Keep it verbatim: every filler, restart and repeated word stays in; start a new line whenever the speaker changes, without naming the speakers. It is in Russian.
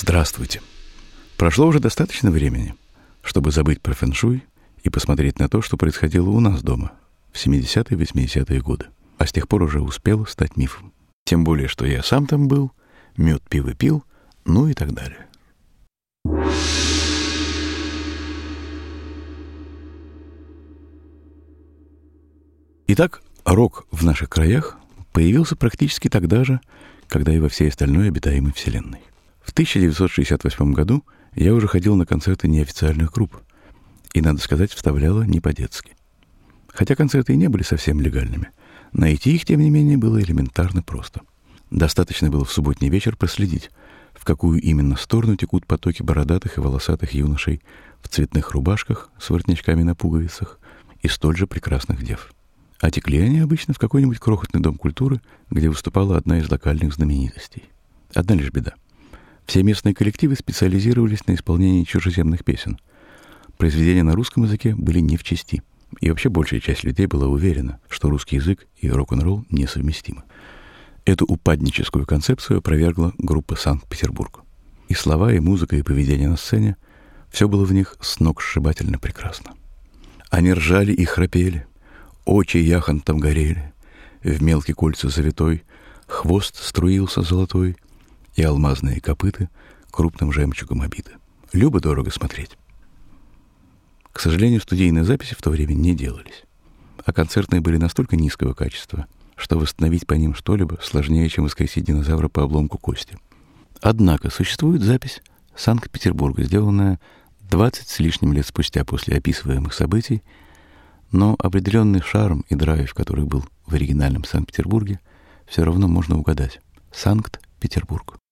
Здравствуйте. Прошло уже достаточно времени, чтобы забыть про фэншуй и посмотреть на то, что происходило у нас дома в семидесятые и восьмидесятые годы, а с тех пор уже успело стать мифом. Тем более, что я сам там был, мед пиво пил, ну и так далее. Итак, рок в наших краях появился практически тогда же, когда и во всей остальной обитаемой вселенной. В тысяча девятьсот шестьдесят восьмом году я уже ходил на концерты неофициальных групп, и, надо сказать, вставляло не по-детски. Хотя концерты и не были совсем легальными, найти их, тем не менее, было элементарно просто. Достаточно было в субботний вечер проследить, в какую именно сторону текут потоки бородатых и волосатых юношей в цветных рубашках с воротничками на пуговицах и столь же прекрасных дев. А текли они обычно в какой-нибудь крохотный дом культуры, где выступала одна из локальных знаменитостей. Одна лишь беда. Все местные коллективы специализировались на исполнении чужеземных песен. Произведения на русском языке были не в чести. И вообще большая часть людей была уверена, что русский язык и рок-н-ролл несовместимы. Эту упадническую концепцию опровергла группа «Санкт-Петербург». И слова, и музыка, и поведение на сцене — все было в них сногсшибательно прекрасно. Они ржали и храпели, очи яхонтом горели, в мелкие кольца завитой, хвост струился золотой, и алмазные копыты крупным жемчугом обиты. Любо-дорого смотреть. К сожалению, студийные записи в то время не делались, а концертные были настолько низкого качества, что восстановить по ним что-либо сложнее, чем воскресить динозавра по обломку кости. Однако существует запись Санкт-Петербурга, сделанная двадцать с лишним лет спустя после описываемых событий, но определенный шарм и драйв, который был в оригинальном Санкт-Петербурге, все равно можно угадать. Санкт-Петербург.